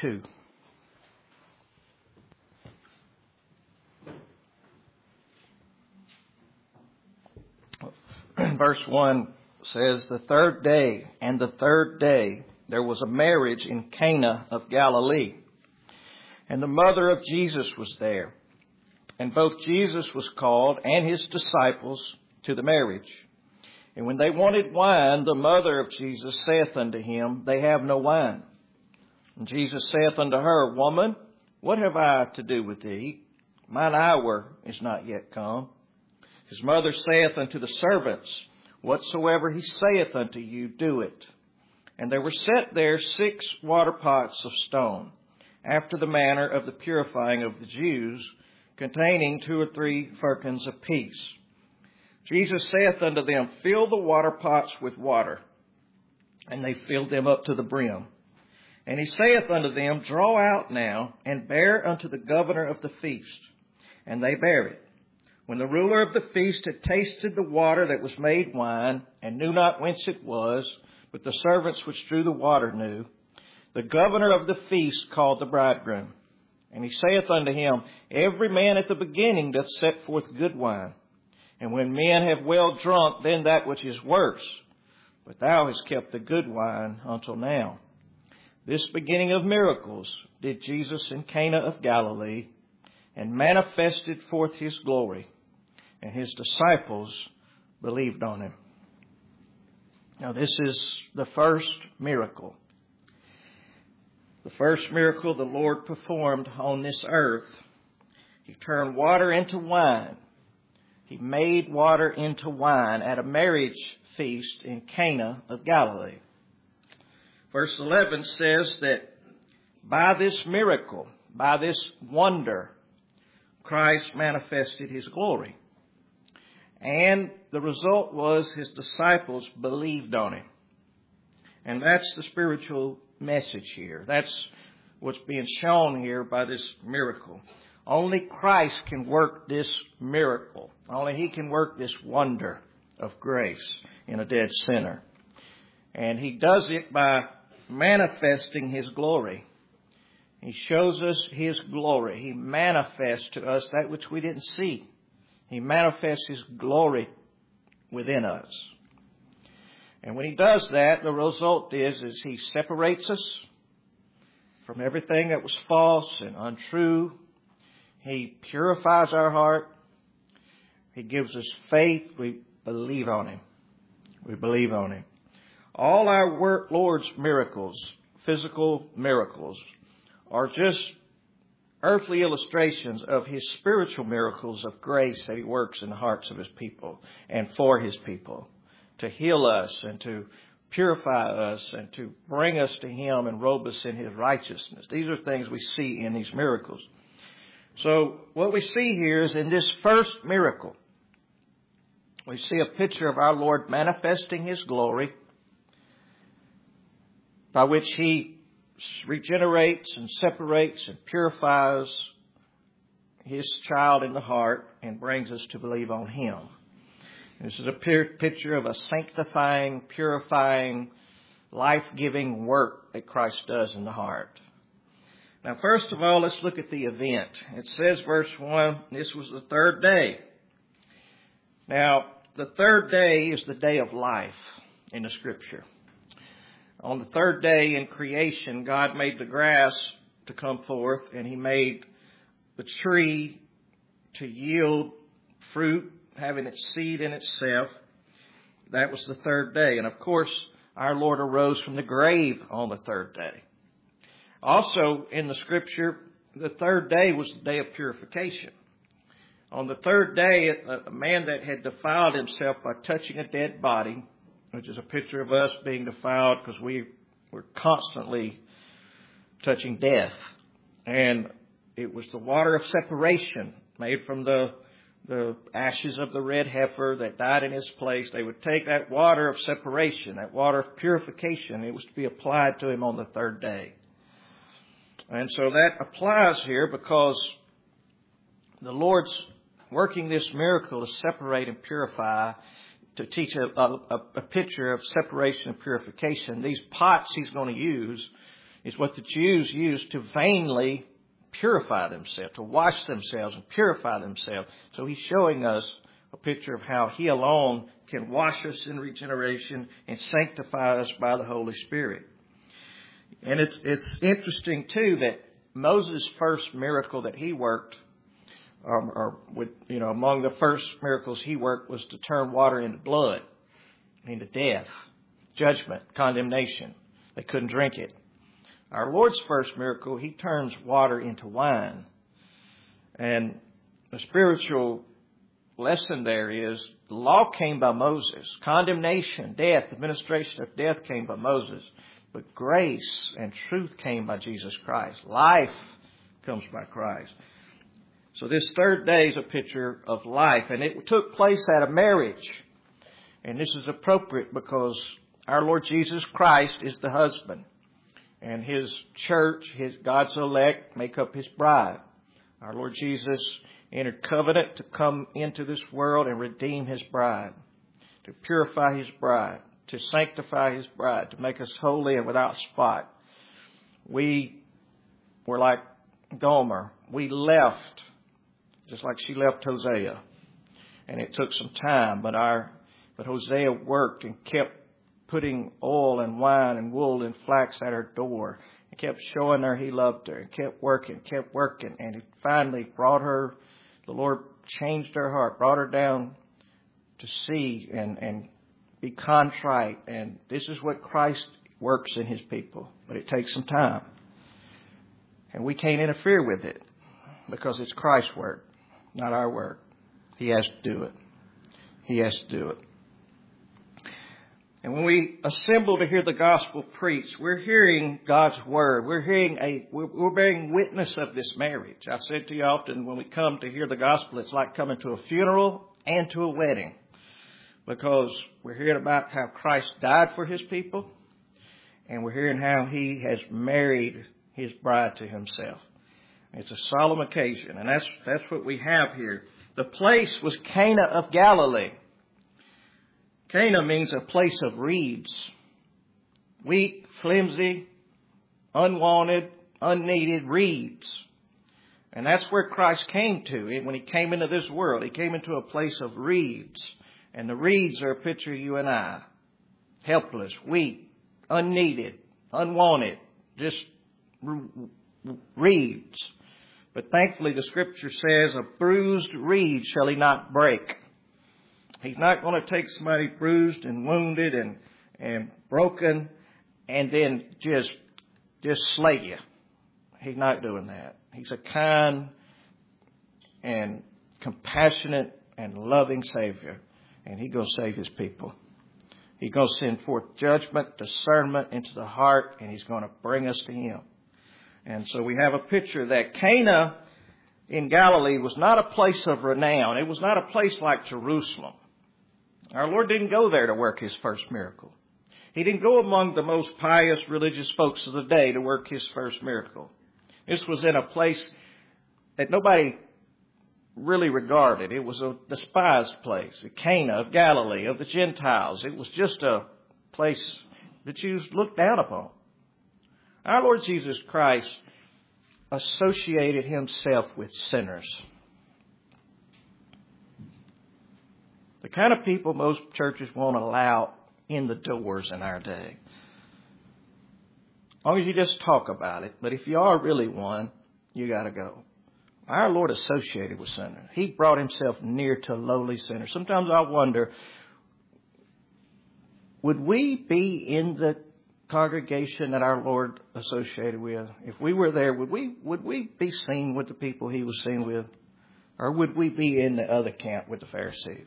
2. Verse 1 says, the third day there was a marriage in Cana of Galilee, and the mother of Jesus was there. And both Jesus was called and his disciples to the marriage. And when they wanted wine, the mother of Jesus saith unto him, they have no wine. And Jesus saith unto her, Woman, what have I to do with thee? Mine hour is not yet come. His mother saith unto the servants, Whatsoever he saith unto you, do it. And there were set there 6 water pots of stone, after the manner of the purifying of the Jews, containing 2 or 3 firkins apiece. Jesus saith unto them, Fill the water pots with water. And they filled them up to the brim. And he saith unto them, Draw out now, and bear unto the governor of the feast. And they bare it. When the ruler of the feast had tasted the water that was made wine, and knew not whence it was, but the servants which drew the water knew, the governor of the feast called the bridegroom. And he saith unto him, Every man at the beginning doth set forth good wine. And when men have well drunk, then that which is worse. But thou hast kept the good wine until now. This beginning of miracles did Jesus in Cana of Galilee, and manifested forth his glory. And his disciples believed on him. Now this is the first miracle. The first miracle the Lord performed on this earth. He turned water into wine. He made water into wine at a marriage feast in Cana of Galilee. Verse 11 says that by this miracle, by this wonder, Christ manifested his glory. And the result was his disciples believed on him. And that's the spiritual message here. That's what's being shown here by this miracle. Only Christ can work this miracle. Only he can work this wonder of grace in a dead sinner. And he does it by manifesting his glory. He shows us his glory. He manifests to us that which we didn't see. He manifests his glory within us. And when he does that, the result is he separates us from everything that was false and untrue. He purifies our heart. He gives us faith. We believe on him. We believe on him. All our Lord's miracles, physical miracles, are just earthly illustrations of his spiritual miracles of grace that he works in the hearts of his people and for his people, to heal us and to purify us and to bring us to him and robe us in his righteousness. These are things we see in these miracles. So what we see here is in this first miracle, we see a picture of our Lord manifesting his glory, by which he regenerates and separates and purifies his child in the heart and brings us to believe on him. This is a picture of a sanctifying, purifying, life-giving work that Christ does in the heart. Now, first of all, let's look at the event. It says, verse 1, this was the third day. Now, the third day is the day of life in the Scripture. On the third day in creation, God made the grass to come forth, and he made the tree to yield fruit, having its seed in itself. That was the third day. And of course, our Lord arose from the grave on the third day. Also, in the Scripture, the third day was the day of purification. On the third day, a man that had defiled himself by touching a dead body, which is a picture of us being defiled because we were constantly touching death. And it was the water of separation made from the ashes of the red heifer that died in his place. They would take that water of separation, that water of purification. It was to be applied to him on the third day. And so that applies here because the Lord's working this miracle to separate and purify, to teach a picture of separation and purification. These pots he's going to use is what the Jews used to vainly purify themselves, to wash themselves and purify themselves. So he's showing us a picture of how he alone can wash us in regeneration and sanctify us by the Holy Spirit. And it's interesting too that Moses' first miracle that he worked, among the first miracles he worked was to turn water into blood, into death, judgment, condemnation. They couldn't drink it. Our Lord's first miracle, he turns water into wine. And the spiritual lesson there is the law came by Moses. Condemnation, death, administration of death came by Moses. But grace and truth came by Jesus Christ. Life comes by Christ. So this third day is a picture of life. And it took place at a marriage. And this is appropriate because our Lord Jesus Christ is the husband. And His church, God's elect, make up His bride. Our Lord Jesus entered covenant to come into this world and redeem His bride, to purify His bride, to sanctify His bride, to make us holy and without spot. We were like Gomer. We left, just like she left Hosea. And it took some time, but Hosea worked and kept putting oil and wine and wool and flax at her door and kept showing her he loved her and kept working. And it finally brought her, the Lord changed her heart, brought her down to see and be contrite. And this is what Christ works in His people. But it takes some time. And we can't interfere with it because it's Christ's work, not our work. He has to do it. He has to do it. And when we assemble to hear the gospel preached, we're hearing God's word. We're bearing witness of this marriage. I said to you often when we come to hear the gospel, it's like coming to a funeral and to a wedding. Because we're hearing about how Christ died for His people. And we're hearing how He has married His bride to Himself. It's a solemn occasion. And that's what we have here. The place was Cana of Galilee. Cana means a place of reeds. Weak, flimsy, unwanted, unneeded reeds. And that's where Christ came to. When He came into this world, He came into a place of reeds. And the reeds are a picture of you and I. Helpless, weak, unneeded, unwanted. Just reeds. But thankfully the Scripture says, a bruised reed shall He not break. He's not going to take somebody bruised and wounded and broken and then just slay you. He's not doing that. He's a kind and compassionate and loving Savior. And He's going to save His people. He's going to send forth judgment, discernment into the heart, and He's going to bring us to Him. And so we have a picture that Cana in Galilee was not a place of renown. It was not a place like Jerusalem. Our Lord didn't go there to work His first miracle. He didn't go among the most pious religious folks of the day to work His first miracle. This was in a place that nobody really regarded. It was a despised place, the Cana of Galilee, of the Gentiles. It was just a place the Jews looked down upon. Our Lord Jesus Christ associated Himself with sinners. The kind of people most churches won't allow in the doors in our day. As long as you just talk about it. But if you are really one, you got to go. Our Lord associated with sinners. He brought Himself near to lowly sinners. Sometimes I wonder, would we be in the congregation that our Lord associated with? If we were there, would we be seen with the people He was seen with? Or would we be in the other camp with the Pharisees?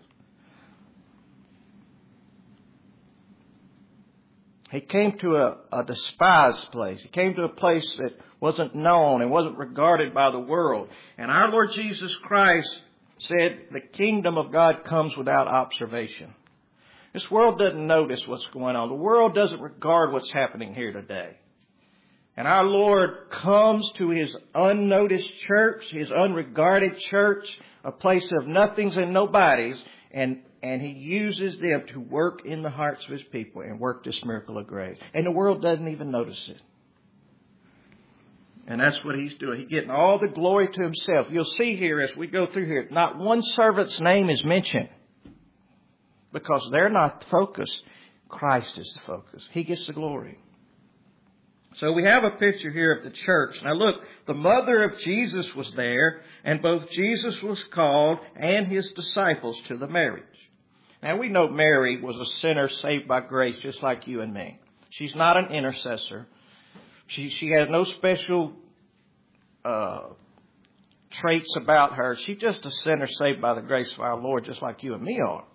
He came to a despised place. He came to a place that wasn't known and wasn't regarded by the world. And our Lord Jesus Christ said the kingdom of God comes without observation. This world doesn't notice what's going on. The world doesn't regard what's happening here today. And our Lord comes to His unnoticed church, His unregarded church, a place of nothings and nobodies, and He uses them to work in the hearts of His people and work this miracle of grace. And the world doesn't even notice it. And that's what he's doing. He's getting all the glory to himself. You'll see here as we go through here, not one servant's name is mentioned because they're not the focus. Christ is the focus. He gets the glory. So we have a picture here of the church. Now look, the mother of Jesus was there, and both Jesus was called and his disciples to the marriage. Now we know Mary was a sinner saved by grace just like you and me. She's not an intercessor. She has no special traits about her. She's just a sinner saved by the grace of our Lord just like you and me are.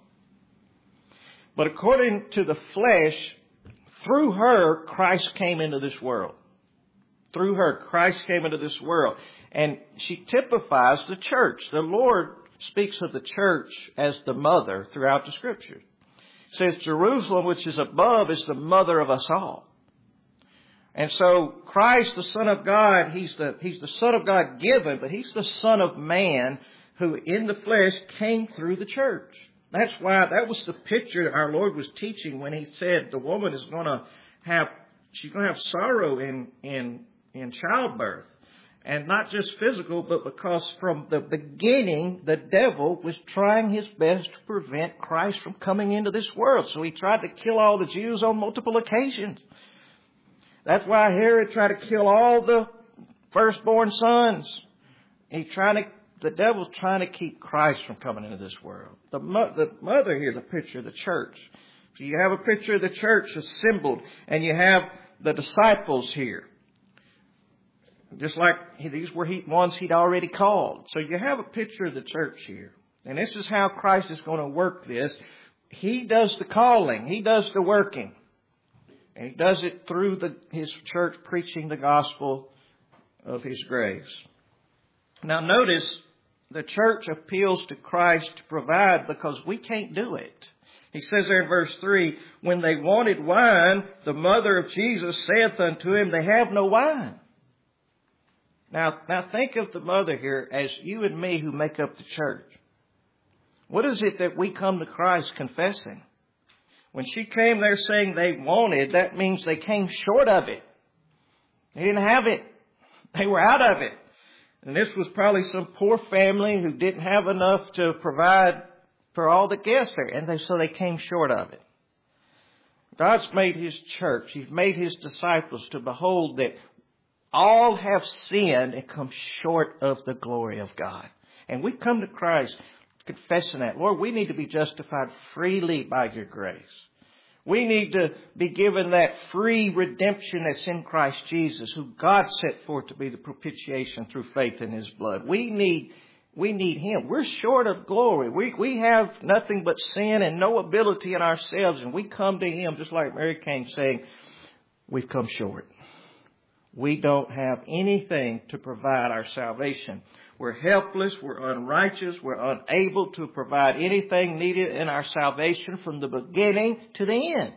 But according to the flesh, through her, Christ came into this world. Through her, Christ came into this world. And she typifies the church. The Lord speaks of the church as the mother throughout the Scripture. It says Jerusalem, which is above, is the mother of us all. And so Christ, the Son of God, He's the Son of God given, but He's the Son of Man who in the flesh came through the church. That's why that was the picture our Lord was teaching when He said the woman is going to have sorrow in childbirth. And not just physical, but because from the beginning, the devil was trying his best to prevent Christ from coming into this world. So he tried to kill all the Jews on multiple occasions. That's why Herod tried to kill all the firstborn sons. The devil's trying to keep Christ from coming into this world. The mother here, the picture of the church. So you have a picture of the church assembled, and you have the disciples here. Just like these were ones He'd already called. So you have a picture of the church here. And this is how Christ is going to work this. He does the calling. He does the working. And He does it through His church preaching the gospel of His grace. Now notice, the church appeals to Christ to provide because we can't do it. He says there in verse 3, when they wanted wine, the mother of Jesus saith unto him, they have no wine. Now think of the mother here as you and me who make up the church. What is it that we come to Christ confessing? When she came there saying they wanted, that means they came short of it. They didn't have it. They were out of it. And this was probably some poor family who didn't have enough to provide for all the guests there. And so they came short of it. God's made His church. He's made His disciples to behold that all have sinned and come short of the glory of God. And we come to Christ confessing that. Lord, we need to be justified freely by Your grace. We need to be given that free redemption that's in Christ Jesus, who God set forth to be the propitiation through faith in His blood. We need Him. We're short of glory. We have nothing but sin and no ability in ourselves. And we come to Him just like Mary came saying, we've come short. We don't have anything to provide our salvation. We're helpless, we're unrighteous, we're unable to provide anything needed in our salvation from the beginning to the end.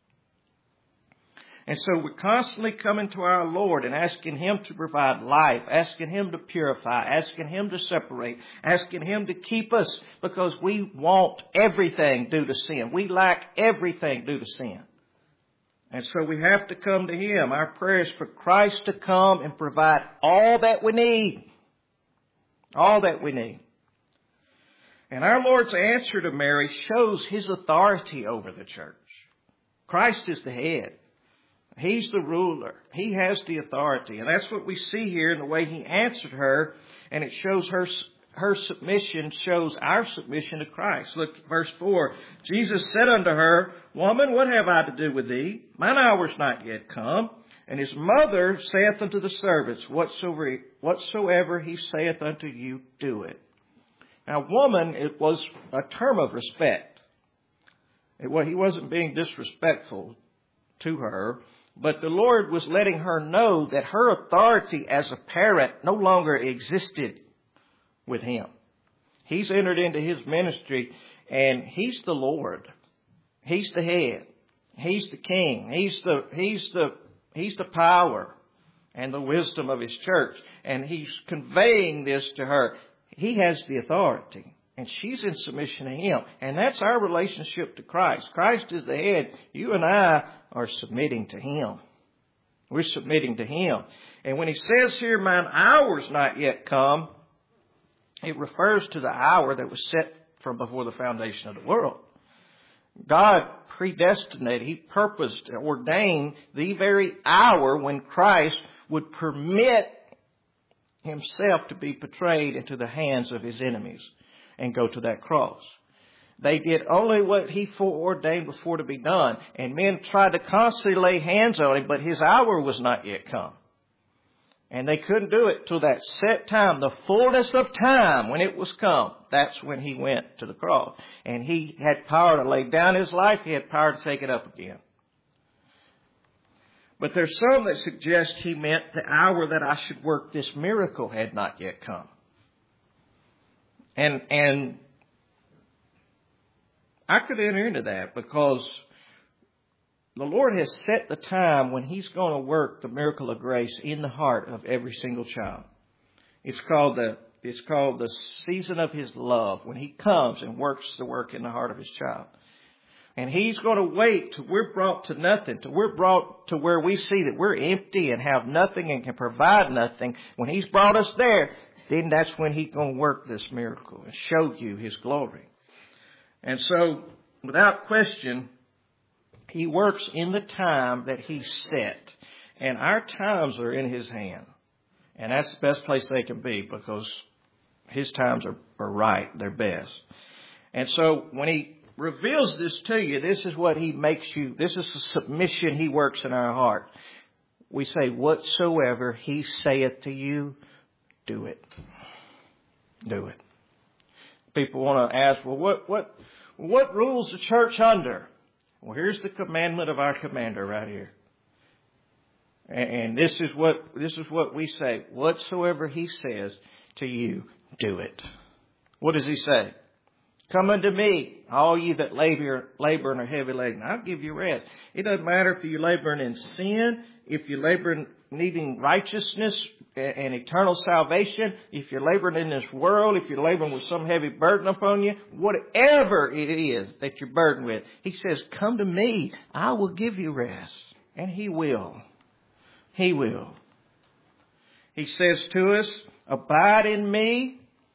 And so we're constantly coming to our Lord and asking Him to provide life, asking Him to purify, asking Him to separate, asking Him to keep us because we want everything due to sin. We lack everything due to sin. And so we have to come to Him. Our prayer is for Christ to come and provide all that we need. All that we need. And our Lord's answer to Mary shows His authority over the church. Christ is the head. He's the ruler. He has the authority. And that's what we see here in the way He answered her. And it shows her submission shows our submission to Christ. Look, verse 4. Jesus said unto her, Woman, what have I to do with thee? Mine hour is not yet come. And His mother saith unto the servants, Whatsoever He saith unto you, do it. Now, woman, it was a term of respect. He wasn't being disrespectful to her, but the Lord was letting her know that her authority as a parent no longer existed with Him. He's entered into His ministry, and He's the Lord. He's the head. He's the king. He's the power and the wisdom of His church. And He's conveying this to her. He has the authority. And she's in submission to Him. And that's our relationship to Christ. Christ is the head. You and I are submitting to Him. We're submitting to Him. And when He says here, mine hour's not yet come, it refers to the hour that was set from before the foundation of the world. God predestinated, He purposed, ordained the very hour when Christ would permit Himself to be betrayed into the hands of His enemies and go to that cross. They did only what He foreordained before to be done. And men tried to constantly lay hands on Him, but His hour was not yet come. And they couldn't do it till that set time, the fullness of time when it was come. That's when He went to the cross. And He had power to lay down His life. He had power to take it up again. But there's some that suggest He meant the hour that I should work this miracle had not yet come. And I could enter into that because the Lord has set the time when He's going to work the miracle of grace in the heart of every single child. It's called the season of His love, when He comes and works the work in the heart of His child. And He's going to wait till we're brought to nothing, till we're brought to where we see that we're empty and have nothing and can provide nothing. When He's brought us there, then that's when He's going to work this miracle and show you His glory. And so, without question, He works in the time that He set. And our times are in His hand. And that's the best place they can be because His times are right. They're best. And so when He reveals this to you, this is what He makes you, this is the submission He works in our heart. We say, whatsoever He saith to you, do it. Do it. People want to ask, well, what rules the church under? Well, here's the commandment of our commander right here. And this is what we say. Whatsoever He says to you, do it. What does He say? Come unto me, all ye that labor and are heavy laden. I'll give you rest. It doesn't matter if you're laboring in sin, if you're laboring needing righteousness and eternal salvation, if you're laboring in this world, if you're laboring with some heavy burden upon you, whatever it is that you're burdened with. He says, come to me, I will give you rest. And He will. He will. He says to us, abide in me,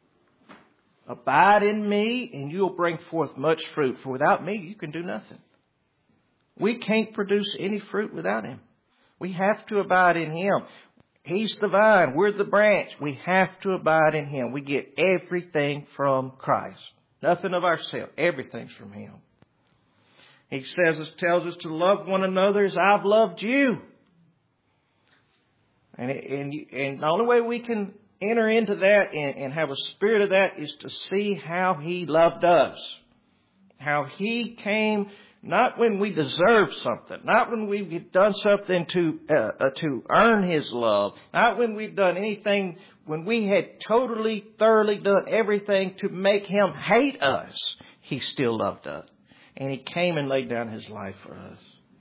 and you'll bring forth much fruit. For without me, you can do nothing. We can't produce any fruit without Him. We have to abide in Him. He's the vine. We're the branch. We have to abide in Him. We get everything from Christ. Nothing of ourselves. Everything's from Him. He tells us to love one another as I've loved you. And the only way we can enter into that and have a spirit of that is to see how He loved us. How He came not when we deserved something, not when we've done something to earn His love, not when we've done anything, when we had totally, thoroughly done everything to make Him hate us. He still loved us. And He came and laid down His life for us.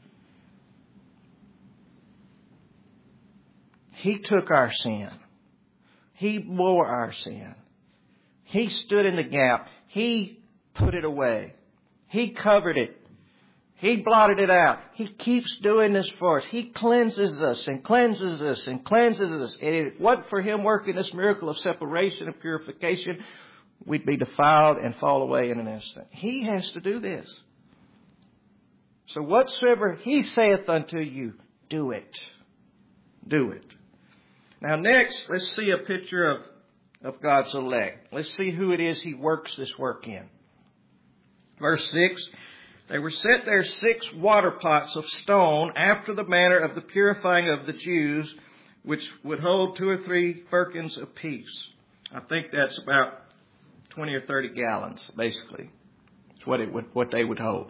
He took our sin. He bore our sin. He stood in the gap. He put it away. He covered it. He blotted it out. He keeps doing this for us. He cleanses us and cleanses us and cleanses us. And if it wasn't for Him working this miracle of separation and purification, we'd be defiled and fall away in an instant. He has to do this. So whatsoever He saith unto you, do it. Do it. Now next, let's see a picture of God's elect. Let's see who it is He works this work in. Verse 6, they were set there 6 water pots of stone after the manner of the purifying of the Jews, which would hold 2 or 3 firkins apiece. I think that's about 20 or 30 gallons, basically. It's what they would hold.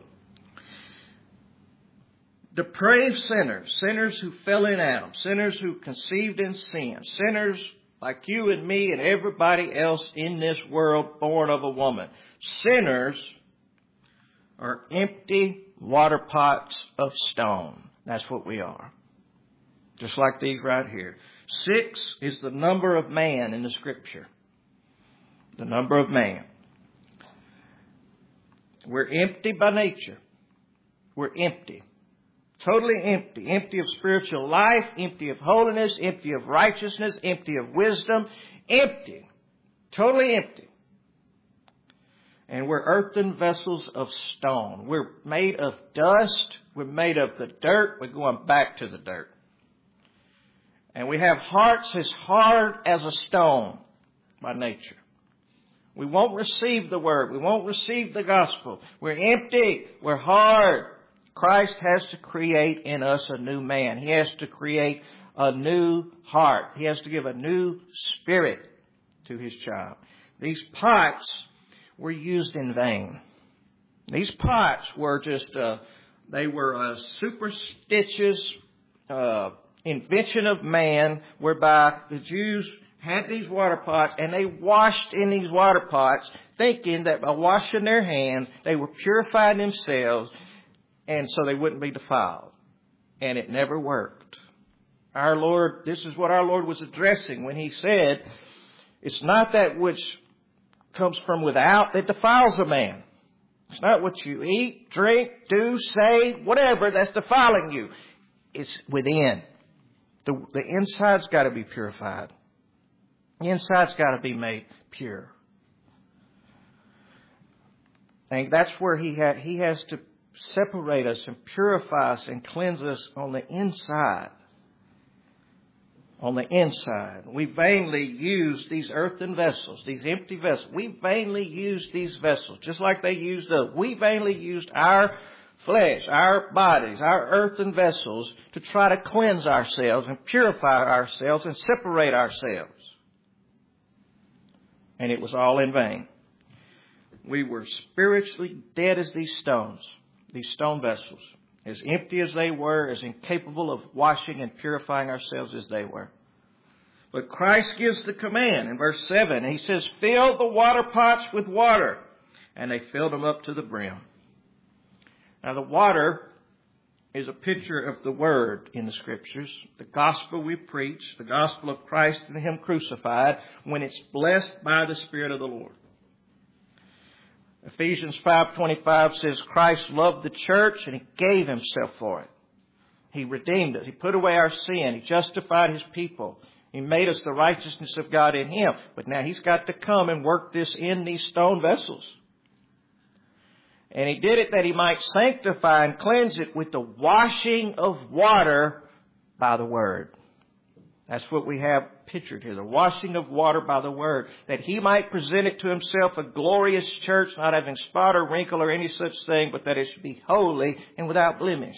Depraved sinners, sinners who fell in Adam, sinners who conceived in sin, sinners like you and me and everybody else in this world born of a woman. Sinners are empty water pots of stone. That's what we are. Just like these right here. 6 is the number of man in the Scripture. The number of man. We're empty by nature. We're empty. Totally empty. Empty of spiritual life, empty of holiness, empty of righteousness, empty of wisdom. Empty. Totally empty. And we're earthen vessels of stone. We're made of dust. We're made of the dirt. We're going back to the dirt. And we have hearts as hard as a stone by nature. We won't receive the word. We won't receive the gospel. We're empty. We're hard. Christ has to create in us a new man. He has to create a new heart. He has to give a new spirit to His child. These pots were used in vain. These pots were just, they were a superstitious invention of man whereby the Jews had these water pots and they washed in these water pots thinking that by washing their hands they were purifying themselves and so they wouldn't be defiled. And it never worked. Our Lord, this is what our Lord was addressing when He said, it's not that which comes from without that defiles a man. It's not what you eat, drink, do, say, whatever that's defiling you. It's within. The inside's got to be purified. The inside's got to be made pure. And that's where He has to separate us and purify us and cleanse us on the inside. On the inside. We vainly use these earthen vessels, these empty vessels. We vainly use these vessels, just like they used us. We vainly used our flesh, our bodies, our earthen vessels to try to cleanse ourselves and purify ourselves and separate ourselves. And it was all in vain. We were spiritually dead as these stones, these stone vessels. As empty as they were, as incapable of washing and purifying ourselves as they were. But Christ gives the command in verse 7. He says, fill the water pots with water. And they filled them up to the brim. Now the water is a picture of the Word in the Scriptures. The gospel we preach, the gospel of Christ and Him crucified, when it's blessed by the Spirit of the Lord. Ephesians 5:25 says Christ loved the church and He gave Himself for it. He redeemed it. He put away our sin. He justified His people. He made us the righteousness of God in Him. But now He's got to come and work this in these stone vessels. And He did it that He might sanctify and cleanse it with the washing of water by the Word. That's what we have pictured here. The washing of water by the Word. That He might present it to Himself a glorious church, not having spot or wrinkle or any such thing, but that it should be holy and without blemish.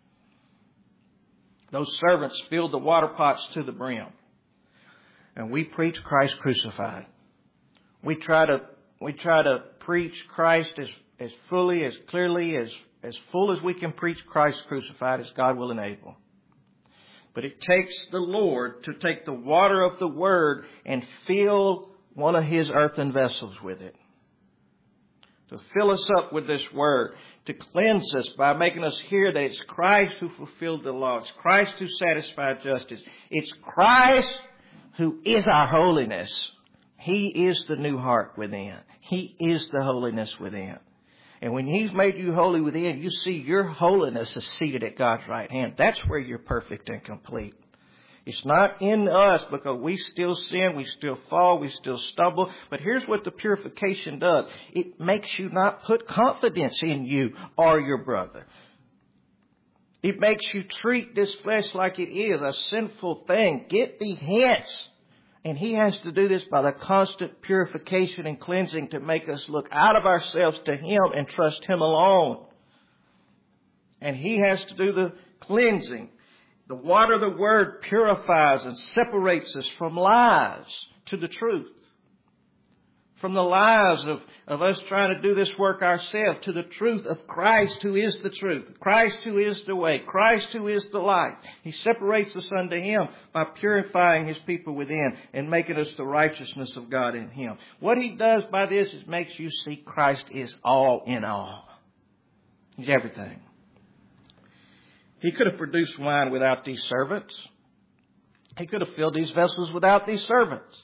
Those servants filled the water pots to the brim. And we preach Christ crucified. We try to preach Christ as fully, as clearly, as full as we can preach Christ crucified as God will enable. But it takes the Lord to take the water of the Word and fill one of His earthen vessels with it. To fill us up with this Word. To cleanse us by making us hear that it's Christ who fulfilled the law. It's Christ who satisfied justice. It's Christ who is our holiness. He is the new heart within. He is the holiness within. And when He's made you holy within, you see your holiness is seated at God's right hand. That's where you're perfect and complete. It's not in us because we still sin, we still fall, we still stumble. But here's what the purification does. It makes you not put confidence in you or your brother. It makes you treat this flesh like it is, a sinful thing. Get thee hence. And He has to do this by the constant purification and cleansing to make us look out of ourselves to Him and trust Him alone. And He has to do the cleansing. The water of the Word purifies and separates us from lies to the truth. From the lies of us trying to do this work ourselves to the truth of Christ who is the truth. Christ who is the way. Christ who is the light. He separates us unto Him by purifying His people within and making us the righteousness of God in Him. What He does by this is makes you see Christ is all in all. He's everything. He could have produced wine without these servants. He could have filled these vessels without these servants.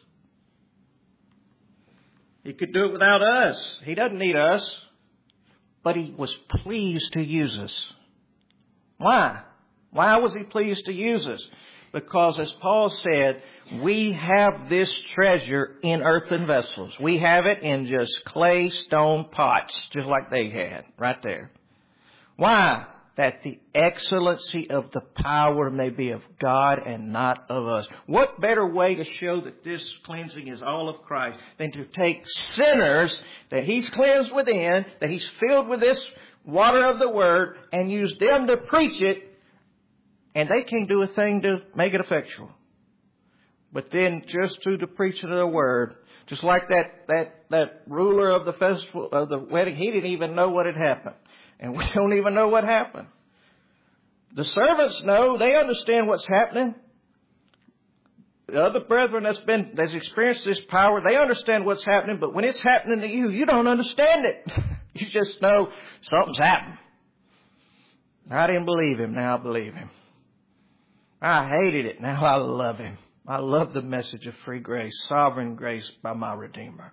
He could do it without us. He doesn't need us. But He was pleased to use us. Why? Why was He pleased to use us? Because as Paul said, we have this treasure in earthen vessels. We have it in just clay stone pots, just like they had, right there. Why? That the excellency of the power may be of God and not of us. What better way to show that this cleansing is all of Christ than to take sinners that He's cleansed within, that He's filled with this water of the Word, and use them to preach it, and they can't do a thing to make it effectual. But then just through the preaching of the Word, just like that ruler of the festival, of the wedding, he didn't even know what had happened. And we don't even know what happened. The servants know, they understand what's happening. The other brethren that's experienced this power, they understand what's happening, but when it's happening to you, you don't understand it. You just know something's happened. I didn't believe Him, now I believe Him. I hated it, now I love Him. I love the message of free grace, sovereign grace by my Redeemer.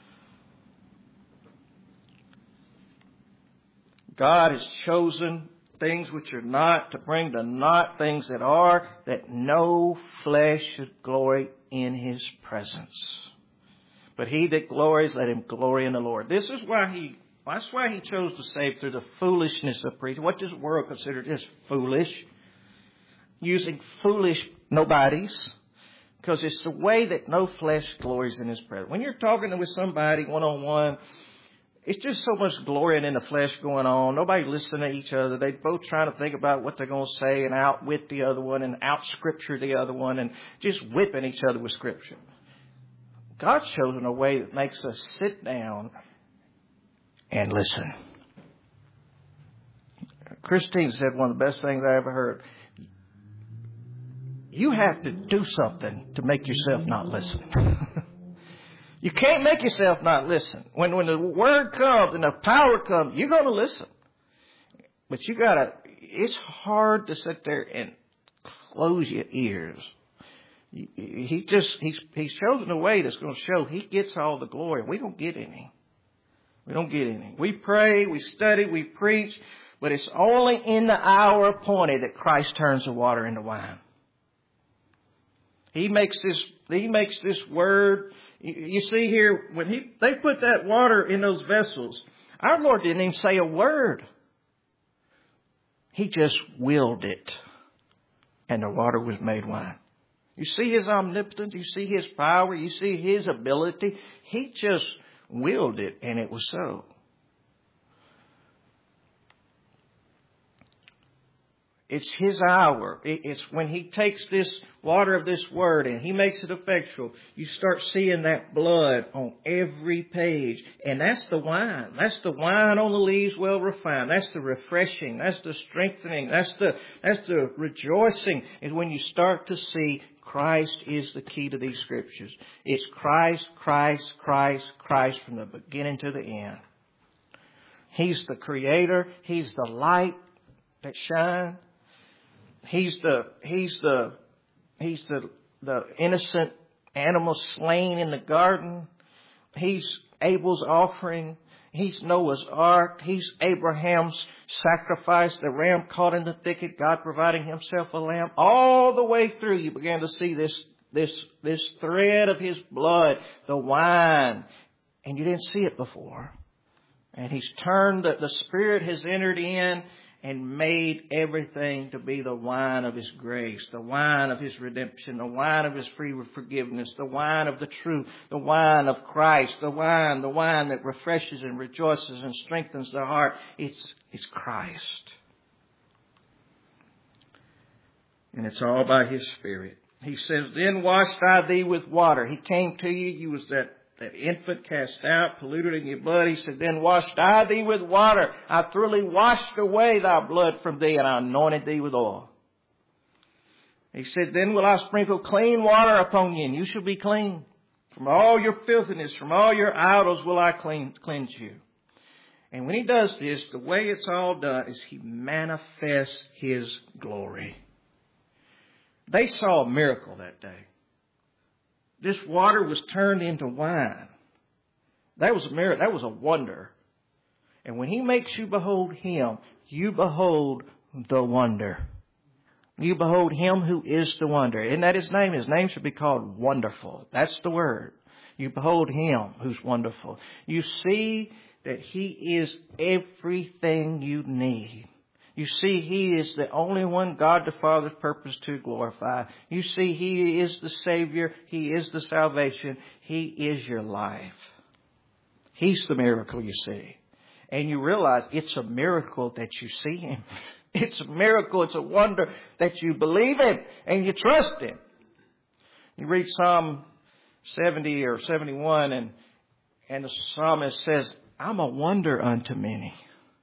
God has chosen things which are not to bring to naught things that are, that no flesh should glory in His presence. But he that glories, let him glory in the Lord. That's why He chose to save through the foolishness of preaching. What does the world consider just foolish? Using foolish nobodies. Because it's the way that no flesh glories in His presence. When you're talking with somebody one-on-one, it's just so much glorying in the flesh going on. Nobody listening to each other. They both trying to think about what they're going to say and outwit the other one and out-scripture the other one and just whipping each other with Scripture. God's chosen a way that makes us sit down and listen. Christine said one of the best things I ever heard. You have to do something to make yourself not listen. You can't make yourself not listen. When the Word comes and the power comes, you're going to listen. But it's hard to sit there and close your ears. He's chosen a way that's going to show He gets all the glory. We don't get any. We don't get any. We pray, we study, we preach, but it's only in the hour appointed that Christ turns the water into wine. He makes this Word. You see here, when they put that water in those vessels, our Lord didn't even say a word. He just willed it, and the water was made wine. You see His omnipotence, you see His power, you see His ability. He just willed it, and it was so. It's His hour. It's when He takes this water of this Word and He makes it effectual. You start seeing that blood on every page. And that's the wine. That's the wine on the leaves well refined. That's the refreshing. That's the strengthening. That's the rejoicing. And when you start to see Christ is the key to these Scriptures. It's Christ, Christ, Christ, Christ from the beginning to the end. He's the Creator. He's the light that shines. He's the innocent animal slain in the garden. He's Abel's offering. He's Noah's ark. He's Abraham's sacrifice, the ram caught in the thicket, God providing Himself a lamb. All the way through, you began to see this thread of His blood, the wine, and you didn't see it before. And He's turned, the Spirit has entered in and made everything to be the wine of His grace, the wine of His redemption, the wine of His free forgiveness, the wine of the truth, the wine of Christ, the wine that refreshes and rejoices and strengthens the heart. It's Christ. And it's all by His Spirit. He says, then washed I thee with water. He came to you. You was that infant cast out, polluted in your blood. He said, then washed I thee with water. I thoroughly washed away thy blood from thee, and I anointed thee with oil. He said, then will I sprinkle clean water upon you, and you shall be clean. From all your filthiness, from all your idols will I cleanse you. And when He does this, the way it's all done is He manifests His glory. They saw a miracle that day. This water was turned into wine. That was a miracle. That was a wonder. And when He makes you behold Him, you behold the wonder. You behold Him who is the wonder. Isn't that His name? His name should be called Wonderful. That's the word. You behold Him who's wonderful. You see that He is everything you need. You see He is the only one God the Father's purpose to glorify. You see He is the Savior. He is the salvation. He is your life. He's the miracle you see. And you realize it's a miracle that you see Him. It's a miracle. It's a wonder that you believe Him and you trust Him. You read Psalm 70 or 71 and the psalmist says, I'm a wonder unto many.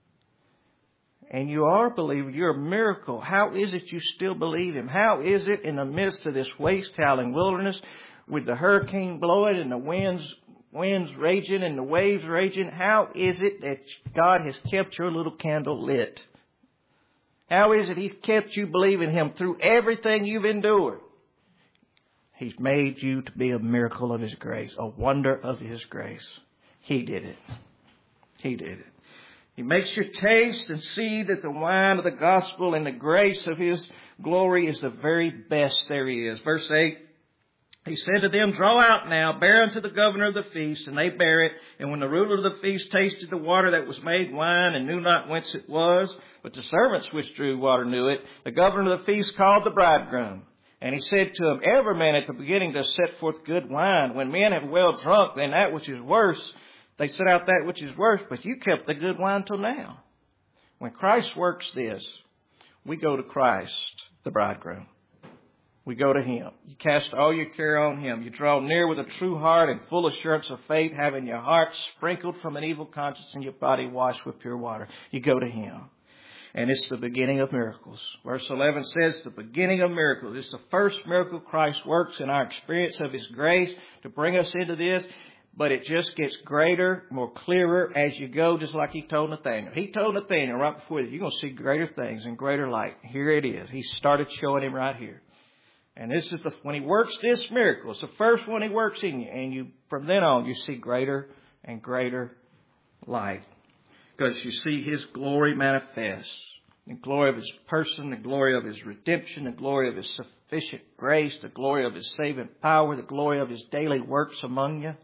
And you are a believer. You're a miracle. How is it you still believe Him? How is it in the midst of this waste-howling wilderness with the hurricane blowing and the winds raging and the waves raging? How is it that God has kept your little candle lit? How is it He's kept you believing Him through everything you've endured? He's made you to be a miracle of His grace, a wonder of His grace. He did it. He did it. He makes you taste and see that the wine of the gospel and the grace of His glory is the very best there is. Verse 8, He said to them, draw out now, bear unto the governor of the feast, and they bare it. And when the ruler of the feast tasted the water that was made wine, and knew not whence it was, but the servants which drew water knew it, the governor of the feast called the bridegroom. And he said to him, every man at the beginning does set forth good wine. When men have well drunk, then that which is worse, they set out that which is worse, but you kept the good wine till now. When Christ works this, we go to Christ, the bridegroom. We go to Him. You cast all your care on Him. You draw near with a true heart and full assurance of faith, having your heart sprinkled from an evil conscience and your body washed with pure water. You go to Him. And it's the beginning of miracles. Verse 11 says the beginning of miracles. It's the first miracle Christ works in our experience of His grace to bring us into this. But it just gets greater, more clearer as you go, just like He told Nathanael. He told Nathanael right before that, you're going to see greater things and greater light. Here it is. He started showing him right here. And this is when He works this miracle. It's the first one He works in you. And from then on, you see greater and greater light. Because you see His glory manifest. The glory of His person, the glory of His redemption, the glory of His sufficient grace, the glory of His saving power, the glory of His daily works among you.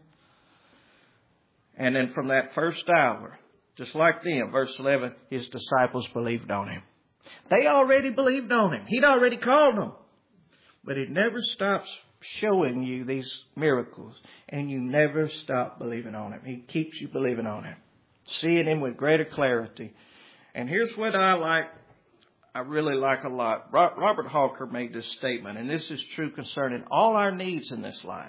And then from that first hour, just like them, verse 11, His disciples believed on Him. They already believed on Him. He'd already called them. But He never stops showing you these miracles. And you never stop believing on Him. He keeps you believing on Him. Seeing Him with greater clarity. And here's what I really like a lot. Robert Hawker made this statement, and this is true concerning all our needs in this life.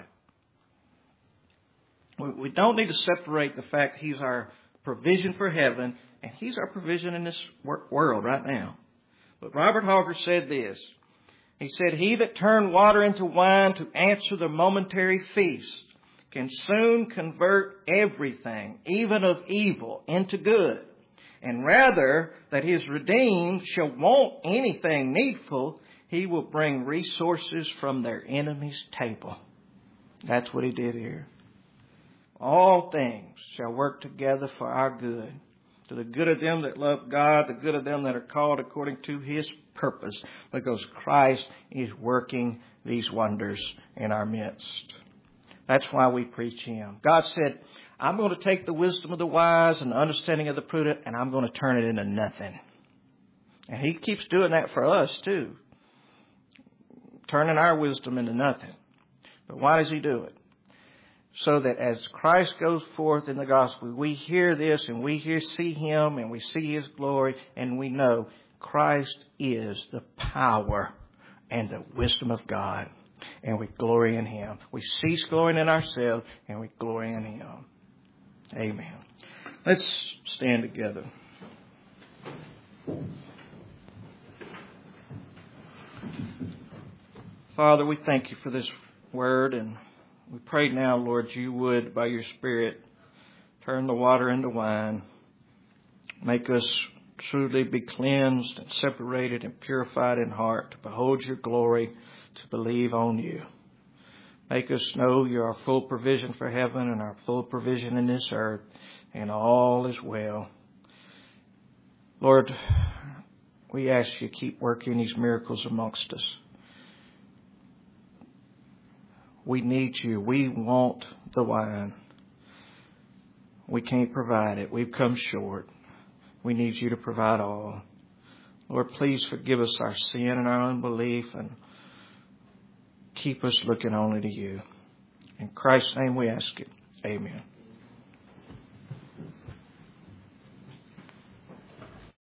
We don't need to separate the fact He's our provision for heaven, and He's our provision in this world right now. But Robert Hawker said this. He said, He that turned water into wine to answer the momentary feast can soon convert everything, even of evil, into good. And rather that His redeemed shall want anything needful, He will bring resources from their enemy's table. That's what He did here. All things shall work together for our good, to the good of them that love God, the good of them that are called according to His purpose, because Christ is working these wonders in our midst. That's why we preach Him. God said, I'm going to take the wisdom of the wise and the understanding of the prudent, and I'm going to turn it into nothing. And He keeps doing that for us too, turning our wisdom into nothing. But why does He do it? So that as Christ goes forth in the gospel, we hear this and we see Him and we see His glory, and we know Christ is the power and the wisdom of God. And we glory in Him. We cease glorying in ourselves and we glory in Him. Amen. Let's stand together. Father, we thank You for this word, and we pray now, Lord, You would, by Your Spirit, turn the water into wine. Make us truly be cleansed and separated and purified in heart to behold Your glory, to believe on You. Make us know You're our full provision for heaven and our full provision in this earth, and all is well. Lord, We ask you to keep working these miracles amongst us. We need you. We want the wine. We can't provide it. We've come short. We need you to provide all. Lord, please forgive us our sin and our unbelief and keep us looking only to you. In Christ's name we ask it. Amen.